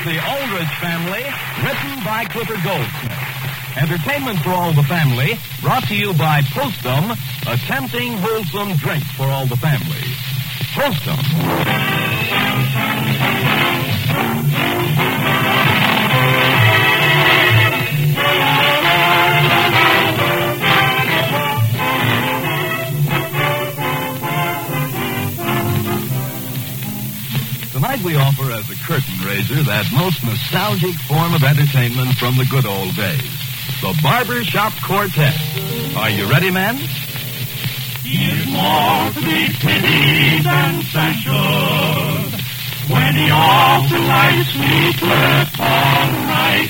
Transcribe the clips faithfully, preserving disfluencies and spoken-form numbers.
The Aldrich Family, written by Clifford Goldsmith. Entertainment for all the family, brought to you by Postum, a tempting, wholesome drink for all the family. Postum. Tonight we offer as a curtain raiser that most nostalgic form of entertainment from the good old days. The Barber Shop Quartet. Are you ready, men? He is more to be pitied than censured when he all too lightly slips all right,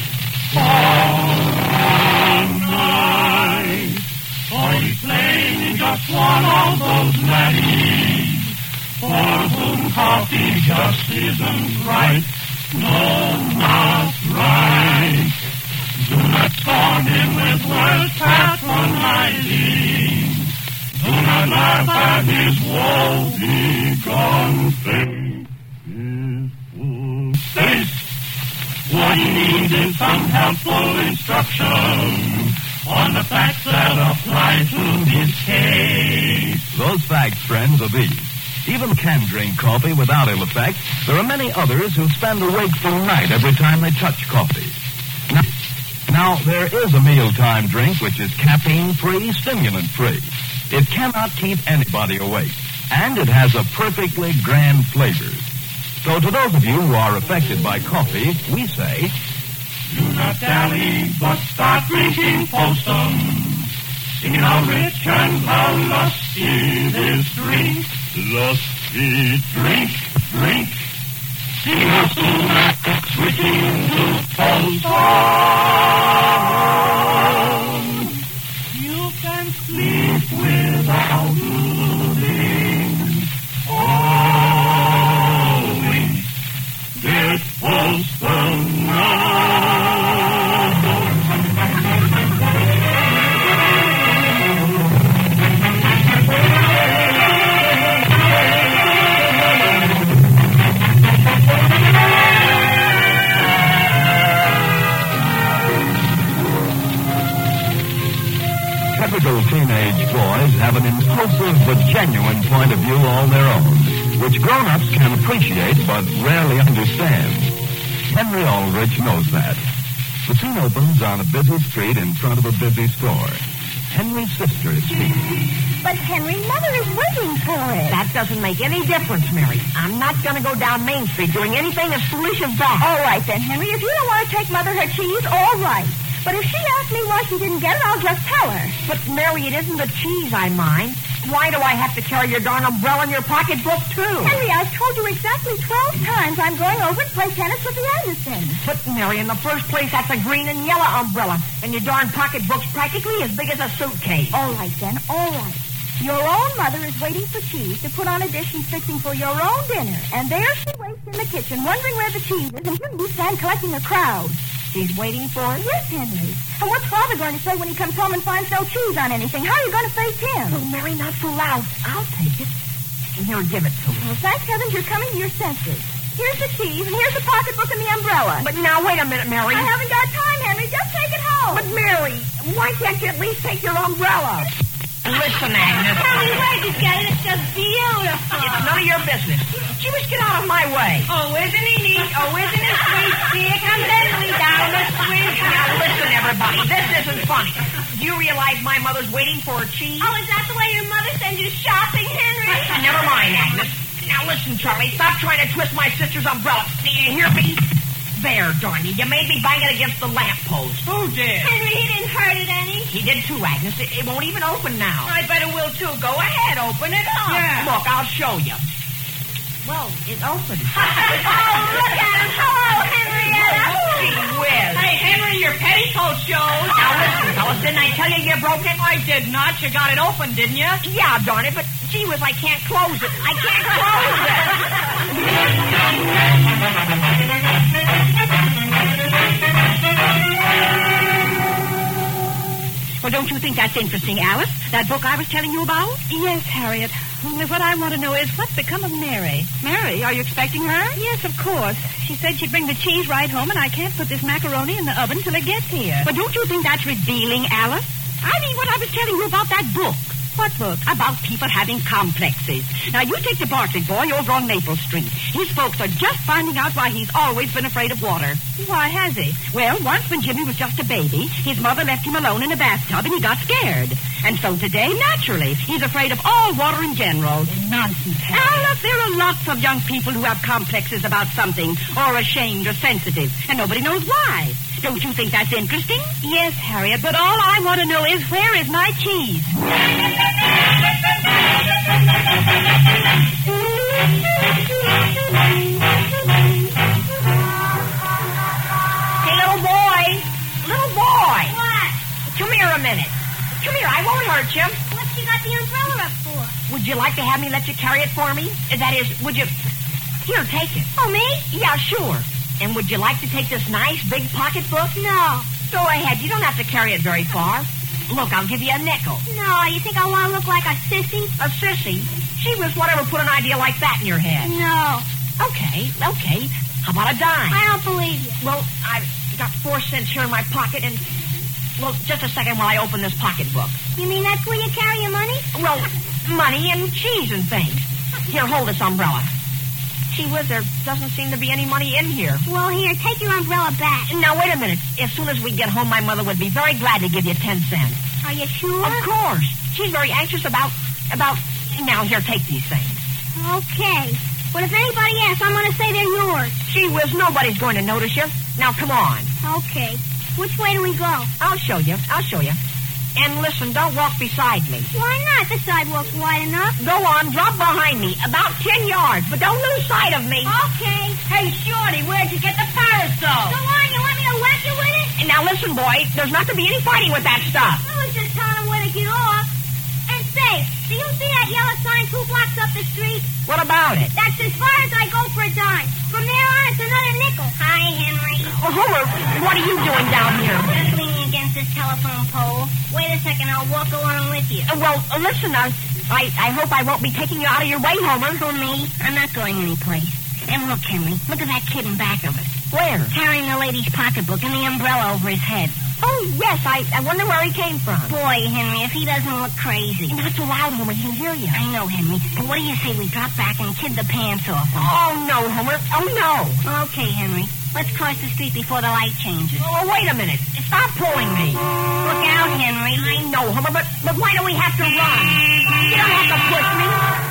all night. For he's playing just one of those laddies for whom coffee just isn't right. No, not right. Do not scorn him with words patronizing. Do not laugh at his woe-begone face. What he needs is some helpful instruction on the facts that apply to his case. Those facts, friends, are these. Even can drink coffee without ill effect. There are many others who spend a wakeful night every time they touch coffee. Now, now there is a mealtime drink which is caffeine-free, stimulant-free. It cannot keep anybody awake, and it has a perfectly grand flavor. So to those of you who are affected by coffee, we say, do not dally, but start drinking Postum. See how rich and how lusty this drink. Lusty drink, drink. See how soon after switching to Postum, you can sleep without moving. Oh, get Postum now. Typical teenage boys have an impulsive but genuine point of view all their own, which grown-ups can appreciate but rarely understand. Henry Aldrich knows that. The scene opens on a busy street in front of a busy store. Henry's sister is speaking. But, Henry, Mother is waiting for it. That doesn't make any difference, Mary. I'm not going to go down Main Street doing anything as foolish as that. All right, then, Henry. If you don't want to take Mother her cheese, all right. But if she asks me why she didn't get it, I'll just tell her. But, Mary, it isn't the cheese I mind. Why do I have to carry your darn umbrella in your pocketbook, too? Henry, I've told you exactly twelve times I'm going over to play tennis with the Andersons. But, Mary, in the first place, that's a green and yellow umbrella. And your darn pocketbook's practically as big as a suitcase. All right, then, all right. Your own mother is waiting for cheese to put on a dish and fixing for your own dinner. And there she waits in the kitchen, wondering where the cheese is, and you stand collecting a crowd. She's waiting for it? Yes, Henry. And what's Father going to say when he comes home and finds no cheese on anything? How are you going to face him? Oh, Mary, not so loud. I'll take it. And here, give it to me. Well, thank heavens you're coming to your senses. Here's the cheese, and here's the pocketbook and the umbrella. But now, wait a minute, Mary. I haven't got time, Henry. Just take it home. But, Mary, why can't you at least take your umbrella? Listen, Agnes. Henry, where'd you get it? It's just beautiful. It's none of your business. She was get out of my way. Oh, isn't he neat? Oh, isn't it sweet? Here comes Henry down the street. Now, listen, everybody. This isn't funny. Do you realize my mother's waiting for her cheese? Oh, is that the way your mother sends you shopping, Henry? Never mind, Agnes. Now, listen, Charlie. Stop trying to twist my sister's umbrella. Do you hear me? There, darn you. You made me bang it against the lamppost. Who did? Henry, he didn't hurt it any. He did too, Agnes. It, it won't even open now. I bet it will, too. Go ahead. Open it up. Yeah. Look, I'll show you. Well, it opened. Oh, look at him. Hello, Henrietta. Gee whiz. Hey, Henry, your petticoat shows. Now, listen, fellas. Didn't I tell you you broke it? I did not. You got it open, didn't you? Yeah, darn it. But, gee whiz, I can't close it. I can't close it. Well, don't you think that's interesting, Alice? That book I was telling you about? Yes, Harriet. Only what I want to know is what's become of Mary. Mary, are you expecting her? Yes, of course. She said she'd bring the cheese right home, and I can't put this macaroni in the oven till it gets here. But don't you think that's revealing, Alice? I mean, what I was telling you about that book. What book? About people having complexes. Now, you take the Bartlett boy over on Maple Street. His folks are just finding out why he's always been afraid of water. Why has he? Well, once when Jimmy was just a baby, his mother left him alone in a bathtub and he got scared. And so today, naturally, he's afraid of all water in general. Nonsense, Harry. Alice, there are lots of young people who have complexes about something, or ashamed or sensitive, and nobody knows why. Don't you think that's interesting? Yes, Harriet, but all I want to know is where is my cheese? Hey, little boy. Little boy. What? Come here a minute. Come here, I won't hurt you. What's she got the umbrella up for? Would you like to have me let you carry it for me? That is, would you... Here, take it. Oh, me? Yeah, sure. And would you like to take this nice big pocketbook? No. Go ahead. You don't have to carry it very far. Look, I'll give you a nickel. No, you think I want to look like a sissy? A sissy? She was whatever put an idea like that in your head. No. Okay, okay. How about a dime? I don't believe you. Well, I've got four cents here in my pocket, and... Well, just a second while I open this pocketbook. You mean that's where you carry your money? Well, money and cheese and things. Here, hold this umbrella. Gee whiz, there doesn't seem to be any money in here. Well, here, take your umbrella back. Now, wait a minute. As soon as we get home, my mother would be very glad to give you ten cents. Are you sure? Of course. She's very anxious about... about... Now, here, take these things. Okay. But if anybody asks, I'm going to say they're yours. Gee whiz, nobody's going to notice you. Now, come on. Okay. Which way do we go? I'll show you. I'll show you. And listen, don't walk beside me. Why not? The sidewalk's wide enough. Go on, drop behind me. About ten yards, but don't lose sight of me. Okay. Hey, Shorty, where'd you get the parasol? Go on, you want me to whack you with it? And now listen, boy, there's not to be any fighting with that stuff. I was just telling him where to get off. And say, do you see that yellow sign two blocks up the street? What about it? That's as far as I go for a dime. From there on, it's another nickel. Hi, Henry. Well, Homer, what are you doing down here? Just leaning against this telephone pole. Wait a second, I'll walk along with you. Uh, well, uh, listen, uh, I, I hope I won't be taking you out of your way, Homer. For me, I'm not going anyplace. And look, Henry, look at that kid in back of us. Where? Carrying the lady's pocketbook and the umbrella over his head. Oh, yes, I, I wonder where he came from. Boy, Henry, if he doesn't look crazy. Not so loud, Homer, he'll hear you. I know, Henry, but what do you say we drop back and kid the pants off him? Oh, no, Homer. Oh, no. Okay, Henry, let's cross the street before the light changes. Oh, wait a minute. Stop pulling me. Look out, Henry. I know, Homer, but, but why do we have to run? You don't have to push me.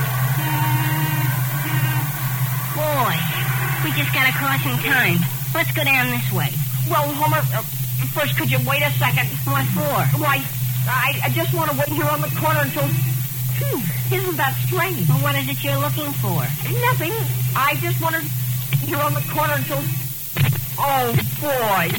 Boy, we just got across in time. Let's go down this way. Well, Homer, uh, first, could you wait a second? What for? Why, I, I just want to wait here on the corner until... Hmm, isn't that strange? Well, what is it you're looking for? Nothing. I just wanted here on the corner until... Oh, boy.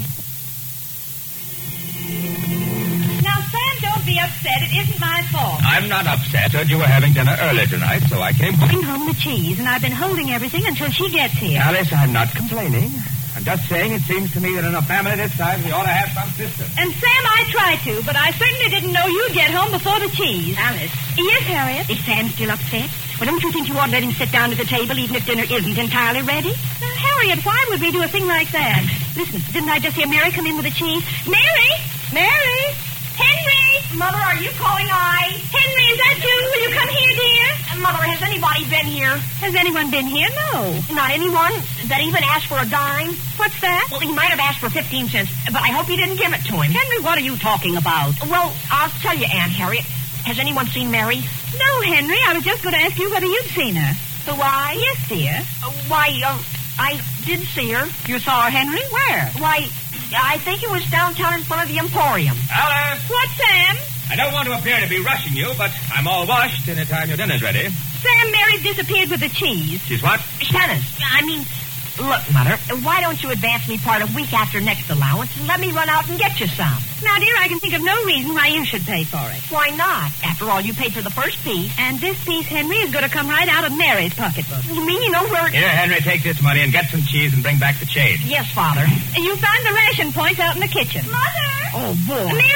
Now, Sam, don't be upset. It isn't my fault. I'm not upset. Heard you were having dinner early tonight, so I came home. Bring home the cheese, and I've been holding everything until she gets here. Alice, I'm not complaining. I'm just saying it seems to me that in a family this size, we ought to have some system. And, Sam, I tried to, but I certainly didn't know you'd get home before the cheese. Alice. Yes, Harriet? Is Sam still upset? Well, don't you think you ought to let him sit down at the table even if dinner isn't entirely ready? Now, Harriet, why would we do a thing like that? Listen, didn't I just hear Mary come in with the cheese? Mary! Mary! Henry! Mother, are you calling I? Henry, is that you? Will you come here, dear? Mother, has anybody been here? Has anyone been here? No. Not anyone that even asked for a dime? What's that? Well, he might have asked for fifteen cents, but I hope you didn't give it to him. Henry, what are you talking about? Well, I'll tell you, Aunt Harriet. Has anyone seen Mary? No, Henry. I was just going to ask you whether you'd seen her. Who, I? Yes, dear. Uh, why, uh, I did see her. You saw her, Henry? Where? Why, I think it was downtown in front of the Emporium. Alice! What, Sam? I don't want to appear to be rushing you, but I'm all washed any time your dinner's ready. Sam, Mary disappeared with the cheese. She's what? Shannon, I mean, look, Mother, why don't you advance me part a week after next allowance and let me run out and get you some? Now, dear, I can think of no reason why you should pay for it. Why not? After all, you paid for the first piece. And this piece, Henry, is going to come right out of Mary's pocketbook. You mean you know where... Here, Henry, take this money and get some cheese and bring back the change. Yes, Father. You found the ration points out in the kitchen. Mother! Oh, boy. Mary, is that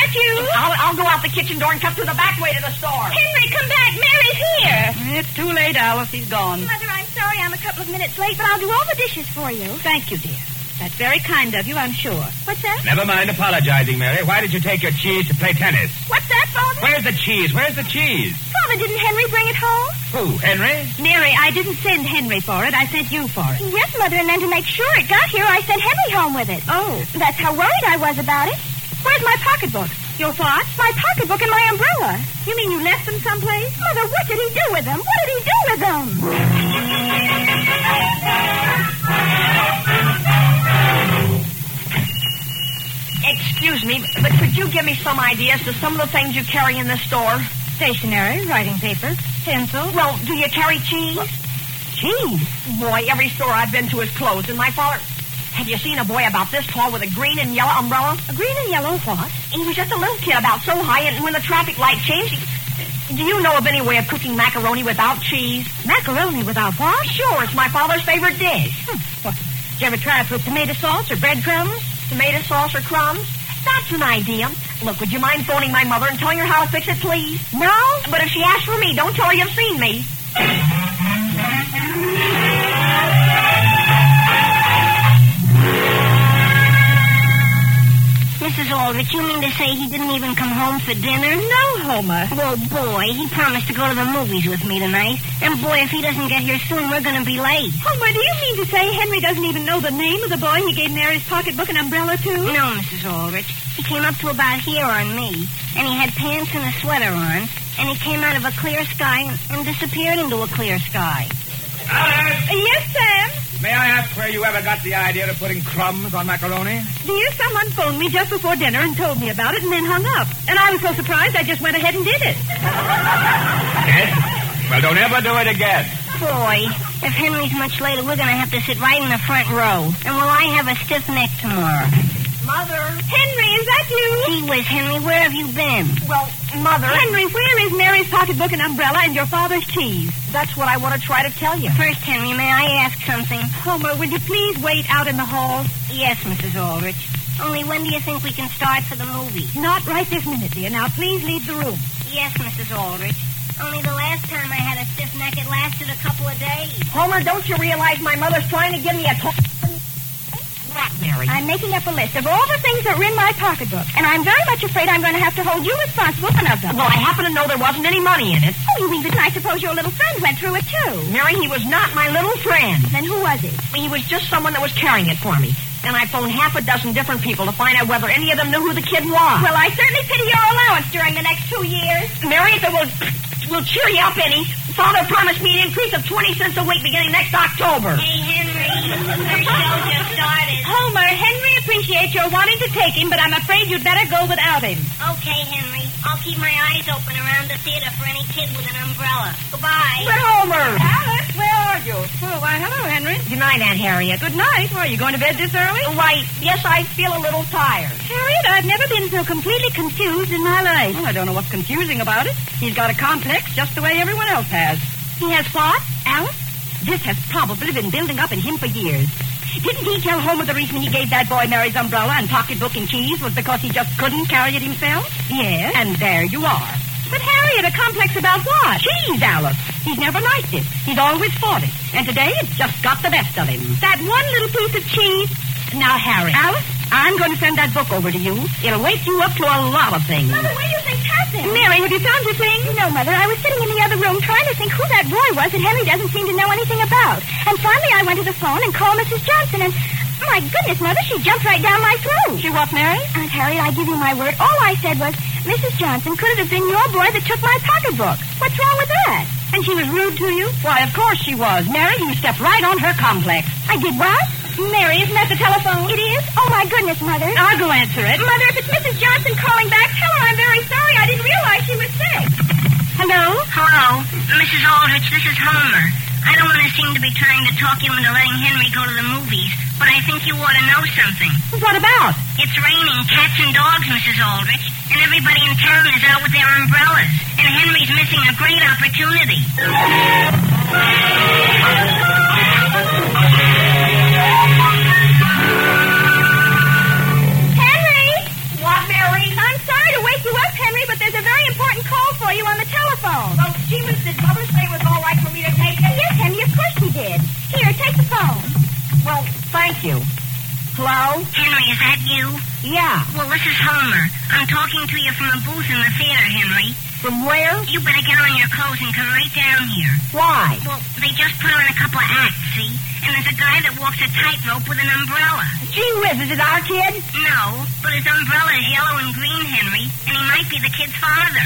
that you? I'll, I'll go out the kitchen door and come through the back way to the store. Henry, come back. Mary's here. It's too late, Alice. He's gone. Mother, I'm sorry I'm a couple of minutes late, but I'll do all the dishes for you. Thank you, dear. That's very kind of you, I'm sure. What's that? Never mind apologizing, Mary. Why did you take your cheese to play tennis? What's that, Father? Where's the cheese? Where's the cheese? Father, didn't Henry bring it home? Who, Henry? Mary, I didn't send Henry for it. I sent you for it. Yes, Mother, and then to make sure it got here, I sent Henry home with it. Oh. That's how worried I was about it. Where's my pocketbook? Your what? My pocketbook and my umbrella. You mean you left them someplace? Mother, what did he do with them? What did he do with them? Excuse me, but could you give me some ideas to some of the things you carry in this store? Stationery, writing paper, pencil. Well, do you carry cheese? Cheese? Boy, every store I've been to is closed, and my father... Have you seen a boy about this tall with a green and yellow umbrella? A green and yellow what? He was just a little kid about so high, and when the traffic light changed... He... Do you know of any way of cooking macaroni without cheese? Macaroni without what? Sure, it's my father's favorite dish. Hmm. What? Did you ever try it with tomato sauce or breadcrumbs? Tomato sauce or crumbs? That's an idea. Look, would you mind phoning my mother and telling her how to fix it, please? No? But if she asks for me, don't tell her you've seen me. Missus Aldrich, you mean to say he didn't even come home for dinner? No, Homer. Well, boy, he promised to go to the movies with me tonight. And, boy, if he doesn't get here soon, we're going to be late. Homer, do you mean to say Henry doesn't even know the name of the boy he gave Mary's pocketbook and umbrella to? No, Missus Aldrich. He came up to about here on me, and he had pants and a sweater on, and he came out of a clear sky and, and disappeared into a clear sky. Alice! Yes, Sam? May I ask where you ever got the idea of putting crumbs on macaroni? Dear, someone phoned me just before dinner and told me about it and then hung up. And I was so surprised I just went ahead and did it. Yes? Well, don't ever do it again. Boy, if Henry's much later, we're going to have to sit right in the front row. And will I have a stiff neck tomorrow? Mother. Henry, is that you? Gee whiz, Henry, where have you been? Well, Mother. Henry, where is Mary's pocketbook and umbrella and your father's cheese? That's what I want to try to tell you. First, Henry, may I ask something? Homer, will you please wait out in the hall? Yes, Missus Aldrich. Only when do you think we can start for the movie? Not right this minute, dear. Now, please leave the room. Yes, Missus Aldrich. Only the last time I had a stiff neck, it lasted a couple of days. Homer, don't you realize my mother's trying to give me a talk? What, Mary? I'm making up a list of all the things that were in my pocketbook, and I'm very much afraid I'm going to have to hold you responsible for one of them. Well, I happen to know there wasn't any money in it. Oh, you mean that I suppose your little friend went through it, too? Mary, he was not my little friend. Then who was it? He was just someone that was carrying it for me. And I phoned half a dozen different people to find out whether any of them knew who the kid was. Well, I certainly pity your allowance during the next two years. Mary, if it will, will cheer you up any, Father promised me an increase of twenty cents a week beginning next October. Hey, Henry, your show just started. Homer, Henry appreciates your wanting to take him, but I'm afraid you'd better go without him. Okay, Henry. I'll keep my eyes open around the theater for any kid with an umbrella. Goodbye. But Homer! Alice, where are you? Oh, why, hello, Henry. Good night, Aunt Harriet. Good night. Are you going to bed this early? Right. Yes, I feel a little tired. Harriet, I've never been so completely confused in my life. Well, I don't know what's confusing about it. He's got a complex just the way everyone else has. He has what, Alice? This has probably been building up in him for years. Didn't he tell Homer the reason he gave that boy Mary's umbrella and pocketbook and cheese was because he just couldn't carry it himself? Yes. And there you are. But Harriet, a complex about what? Cheese, Alice. He's never liked it. He's always fought it. And today it's just got the best of him. That one little piece of cheese. Now, Harriet. Alice, I'm going to send that book over to you. It'll wake you up to a lot of things. Mother, what do you think's happening? Mary, have you found your thing? No, Mother. I was sitting in the other room trying to think who that boy was that Henry doesn't seem to know anything about. And finally I went to the phone and called Missus Johnson, and my goodness, Mother, she jumped right down my throat. She what, Mary? Aunt Harriet, I give you my word. All I said was, Missus Johnson, could it have been your boy that took my pocketbook? What's wrong with that? And she was rude to you? Why, of course she was. Mary, you stepped right on her complex. I did what? Mary, isn't that the telephone? It is? Oh, my goodness, Mother. I'll go answer it. Mother, if it's Missus Johnson calling back, tell her I'm very sorry. I didn't realize she was sick. Hello? Hello, Missus Aldrich, this is Homer. I don't want to seem to be trying to talk you into letting Henry go to the movies, but I think you ought to know something. What about? It's raining cats and dogs, Missus Aldrich, and everybody in town is out with their umbrellas, and Henry's missing a great opportunity. Henry! What, Mary? I'm sorry to phone. Well, gee whiz, did Mother say it was all right for me to take it? Yes, Henry, of course he did. Here, take the phone. Well, thank you. Hello? Henry, is that you? Yeah. Well, this is Homer. I'm talking to you from a booth in the theater, Henry. From where? You better get on your clothes and come right down here. Why? Well, they just put on a couple of acts, see? And there's a guy that walks a tightrope with an umbrella. Gee whiz, is it our kid? No, but his umbrella is yellow and green, Henry, and he might be the kid's father.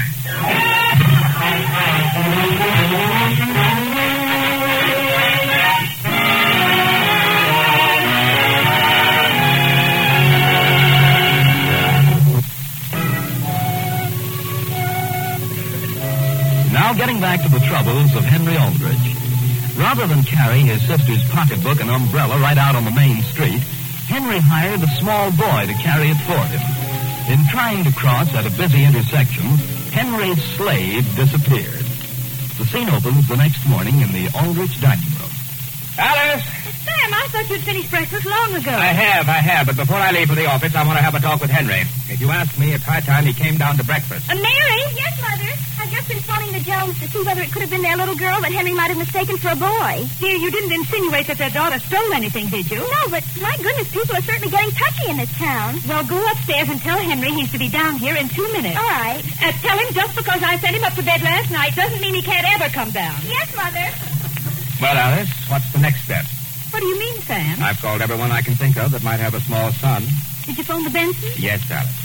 Now getting back to the troubles of Henry Aldrich. Rather than carry his sister's pocketbook and umbrella right out on the main street, Henry hired a small boy to carry it for him. In trying to cross at a busy intersection, Henry's slave disappeared. The scene opens the next morning in the Aldrich dining room. Alice! Sam, I thought you'd finished breakfast long ago. I have, I have, but before I leave for the office, I want to have a talk with Henry. If you ask me, it's high time he came down to breakfast. Uh, Mary? Yes, Mother. I've just been phoning the Jones to see whether it could have been their little girl that Henry might have mistaken for a boy. Dear, you didn't insinuate that their daughter stole anything, did you? No, but my goodness, people are certainly getting touchy in this town. Well, go upstairs and tell Henry he's to be down here in two minutes. All right. Uh, tell him just because I sent him up to bed last night doesn't mean he can't ever come down. Yes, Mother. Well, Alice, what's the next step? What do you mean, Sam? I've called everyone I can think of that might have a small son. Did you phone the Bensons? Yes, Alice.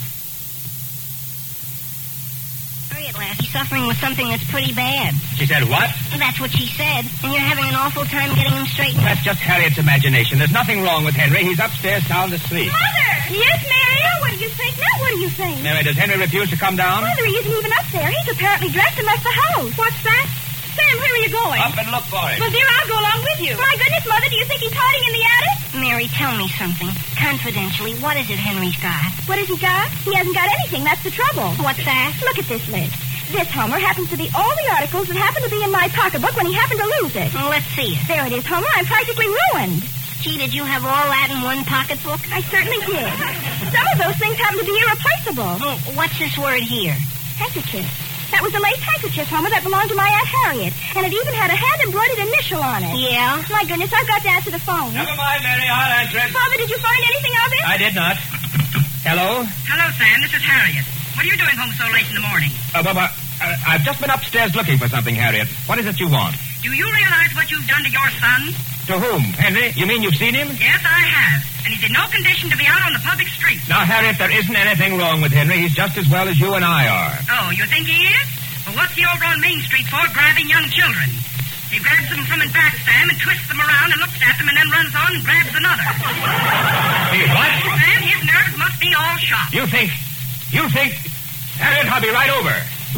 Hurry at last. He's suffering with something that's pretty bad. She said what? That's what she said. And you're having an awful time getting him straightened. That's just Harriet's imagination. There's nothing wrong with Henry. He's upstairs sound asleep. Mother! Yes, Mary? Now what do you think? Now what do you think? Mary, does Henry refuse to come down? Mother, he isn't even up there. He's apparently dressed and left the house. What's that? Sam, where are you going? Up and look for him. Well, dear, I'll go along with you. My goodness, Mother, do you think he's hiding in the attic? Mary, tell me something. Confidentially, what is it Henry's got? What has he got? He hasn't got anything. That's the trouble. What's that? Look at this list. This, Homer, happens to be all the articles that happen to be in my pocketbook when he happened to lose it. Well, let's see it. There it is, Homer. I'm practically ruined. Gee, did you have all that in one pocketbook? I certainly did. Some of those things happen to be irreplaceable. Well, what's this word here? Handkerchief. That was a lace handkerchief, Homer, that belonged to my Aunt Harriet. And it even had a hand-embroidered initial on it. Yeah? My goodness, I've got to answer the phone. Never mind, Mary. I'll answer it. Father, did you find anything of it? I did not. Hello? Hello, Sam. This is Harriet. What are you doing home so late in the morning? Uh, well, uh, I've just been upstairs looking for something, Harriet. What is it you want? Do you realize what you've done to your son? To whom? Henry? You mean you've seen him? Yes, I have. And he's in no condition to be out on the public street. Now, Harriet, there isn't anything wrong with Henry. He's just as well as you and I are. Oh, you think he is? Well, what's he over on Main Street for, grabbing young children? He grabs them from his back, Sam, and twists them around and looks at them and then runs on and grabs another. Hey, what? Sam, his nerves must be all shot. You think... You think... Harriet, I'll be right over.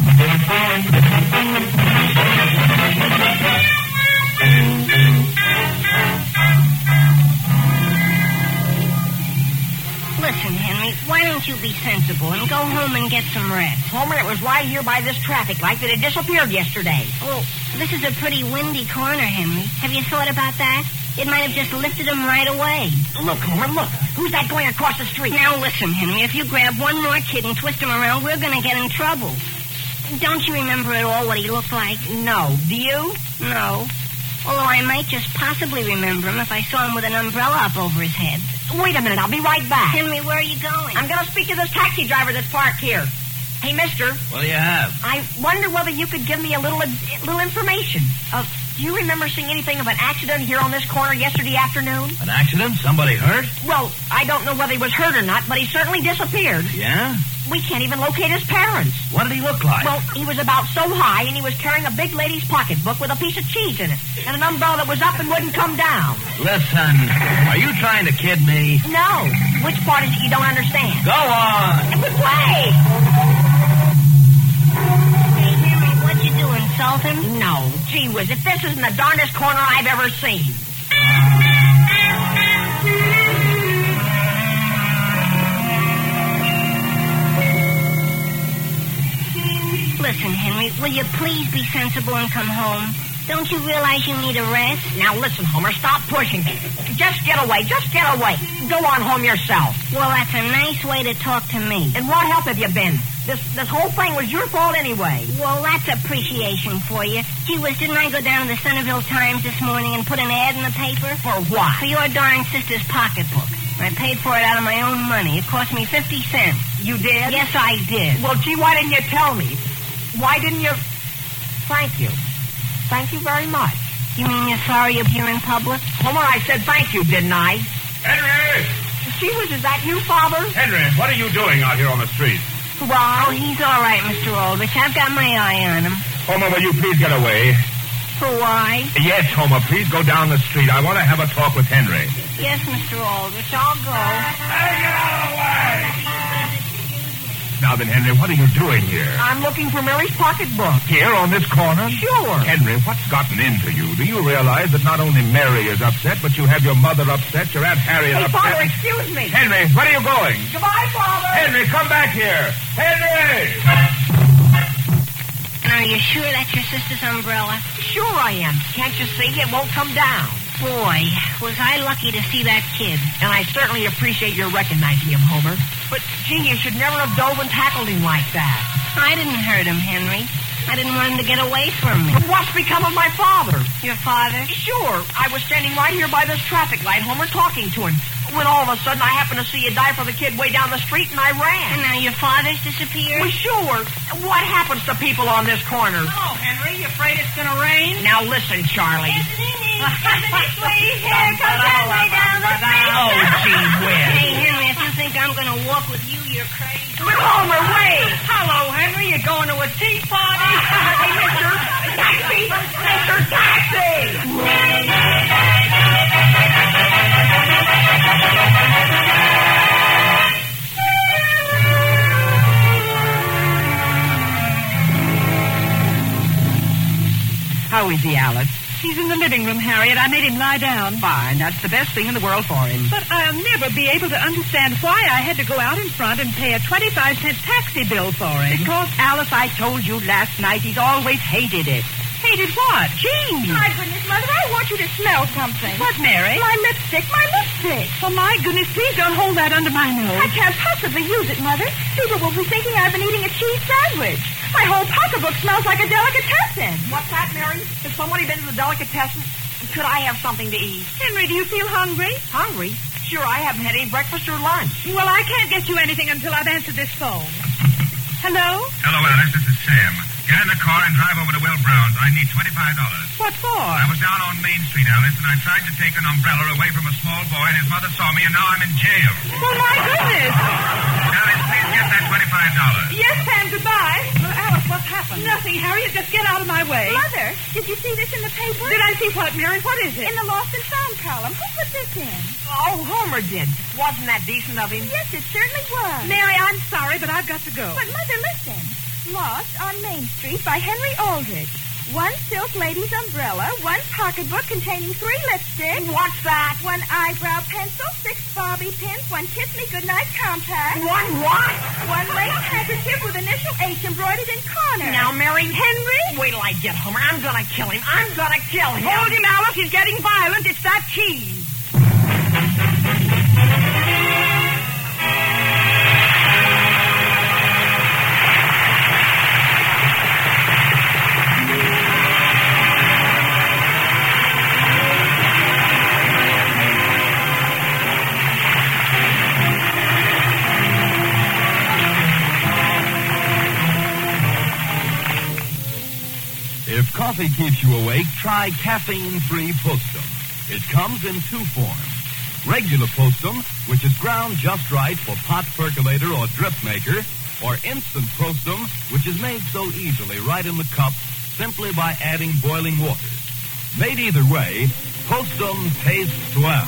Listen, Henry, why don't you be sensible and go home and get some rest? Homer, it was right here by this traffic light that it disappeared yesterday. Well, this is a pretty windy corner, Henry. Have you thought about that? It might have just lifted him right away. Look, Homer, look. Who's that going across the street? Now, listen, Henry, if you grab one more kid and twist him around, we're going to get in trouble. Don't you remember at all what he looked like? No. Do you? No. Although I might just possibly remember him if I saw him with an umbrella up over his head. Wait a minute. I'll be right back. Henry, where are you going? I'm going to speak to this taxi driver that's parked here. Hey, mister. What do you have? I wonder whether you could give me a little, a little information. Uh, do you remember seeing anything of an accident here on this corner yesterday afternoon? An accident? Somebody hurt? Well, I don't know whether he was hurt or not, but he certainly disappeared. Yeah? We can't even locate his parents. What did he look like? Well, he was about so high, and he was carrying a big lady's pocketbook with a piece of cheese in it, and an umbrella that was up and wouldn't come down. Listen, are you trying to kid me? No. Which part is it you don't understand? Go on. But wait! Hey, Henry, what'd you do, insult him? No. Gee whiz, if this isn't the darndest corner I've ever seen. Listen, Henry, will you please be sensible and come home? Don't you realize you need a rest? Now listen, Homer, stop pushing me. Just get away. Just get away. Go on home yourself. Well, that's a nice way to talk to me. And what help have you been? This this whole thing was your fault anyway. Well, that's appreciation for you. Gee whiz, didn't I go down to the Centerville Times this morning and put an ad in the paper? For what? For your darn sister's pocketbook. I paid for it out of my own money. It cost me fifty cents. You did? Yes, I did. Well, gee, why didn't you tell me? Why didn't you... Thank you. Thank you very much. You mean you're sorry you're here in public? Homer, I said thank you, didn't I? Henry! Gee whiz, is that you, Father? Henry, what are you doing out here on the street? Well, he's all right, Mister Aldrich. I've got my eye on him. Homer, will you please get away? For why? Yes, Homer, please go down the street. I want to have a talk with Henry. Yes, Mister Aldrich, I'll go. Hey, get out of the way! Now then, Henry, what are you doing here? I'm looking for Mary's pocketbook. Here on this corner? Sure. Henry, what's gotten into you? Do you realize that not only Mary is upset, but you have your mother upset, your Aunt Harriet Hey, upset? Father, excuse me. Henry, where are you going? Goodbye, Father. Henry, come back here. Henry! Are you sure that's your sister's umbrella? Sure I am. Can't you see? It won't come down. Boy, was I lucky to see that kid. And I certainly appreciate your recognizing him, Homer. But, gee, you should never have dove and tackled him like that. I didn't hurt him, Henry. I didn't want him to get away from me. But what's become of my father? Your father? Sure. I was standing right here by this traffic light, Homer, talking to him. When all of a sudden I happened to see you die for the kid way down the street, and I ran. And now your father's disappeared? Well, sure. What happens to people on this corner? Oh, Henry, you afraid it's going to rain? Now listen, Charlie. Anthony, sweetie, here comes Henry down the street. Oh, gee whiz. Hey, Henry, if you think I'm going to walk with you, you're crazy. But Homer, wait. Hello, Henry. You going to a tea party? Hey, mister, taxi! Mister Taxi! How is he, Alice? He's in the living room, Harriet. I made him lie down. Fine. That's the best thing in the world for him. But I'll never be able to understand why I had to go out in front and pay a twenty-five cent taxi bill for him. Because, Alice, I told you last night he's always hated it. Hated what? Jean! My goodness, Mother, I want you to smell something. What, Mary? My lipstick, my lipstick. For my goodness, please don't hold that under my I nose. can't possibly use it, Mother. People will be thinking I've been eating a cheese sandwich. My whole pocketbook smells like a delicatessen. What's that, Mary? Has somebody been to the delicatessen? Could I have something to eat? Henry, do you feel hungry? Hungry? Sure, I haven't had any breakfast or lunch. Well, I can't get you anything until I've answered this phone. Hello? Hello, Alice. This is Sam. Get in the car and drive over to Will Brown's. I need twenty-five dollars. What for? I was down on Main Street, Alice, and I tried to take an umbrella away from a small boy, and his mother saw me, and now I'm in jail. Oh, my goodness. Alice, please get that twenty-five dollars. Yes, Sam, goodbye. Well, Alice, what's happened? Nothing, Harriet. Just get out of my way. Mother, did you see this in the paper? Did I see what, Mary? What is it? In the Lost and Found column. Who put this in? Oh, Homer did. Wasn't that decent of him? Yes, it certainly was. Mary, I'm sorry, but I've got to go. But, Mother, listen. Lost on Main Street by Henry Aldrich. One silk lady's umbrella, one pocketbook containing three lipsticks. What's that? One eyebrow pencil, six bobby pins, one Kiss Me Goodnight compact. One what? One lace handkerchief with initial H embroidered in corner. Now, Mary. Henry? Wait till I get Homer. I'm gonna kill him. I'm gonna kill him. Hold him, Alice. He's getting violent. It's that cheese. If coffee keeps you awake, try caffeine-free Postum. It comes in two forms. Regular Postum, which is ground just right for pot percolator or drip maker, or instant Postum, which is made so easily right in the cup simply by adding boiling water. Made either way, Postum tastes well.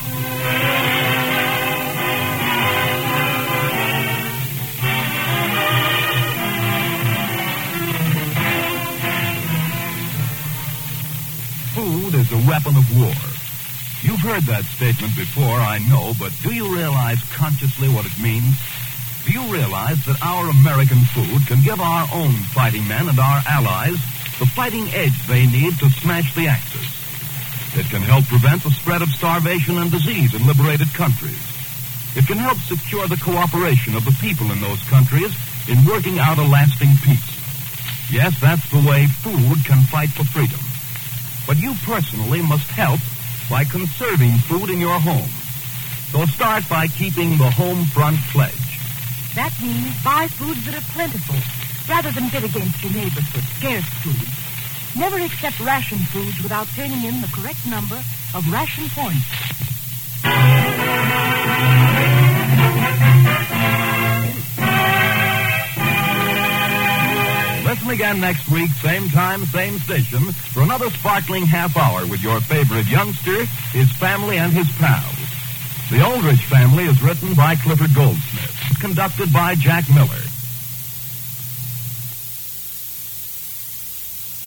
Food is a weapon of war. You've heard that statement before, I know, but do you realize consciously what it means? Do you realize that our American food can give our own fighting men and our allies the fighting edge they need to smash the Axis. It can help prevent the spread of starvation and disease in liberated countries. It can help secure the cooperation of the people in those countries in working out a lasting peace. Yes, that's the way food can fight for freedom. But you personally must help by conserving food in your home. So start by keeping the home front pledge. That means buy foods that are plentiful, rather than bid against your neighbors for scarce food. Never accept ration foods without turning in the correct number of ration points. Listen again next week, same time, same station, for another sparkling half hour with your favorite youngster, his family, and his pals. The Aldrich Family is written by Clifford Goldsmith, conducted by Jack Miller.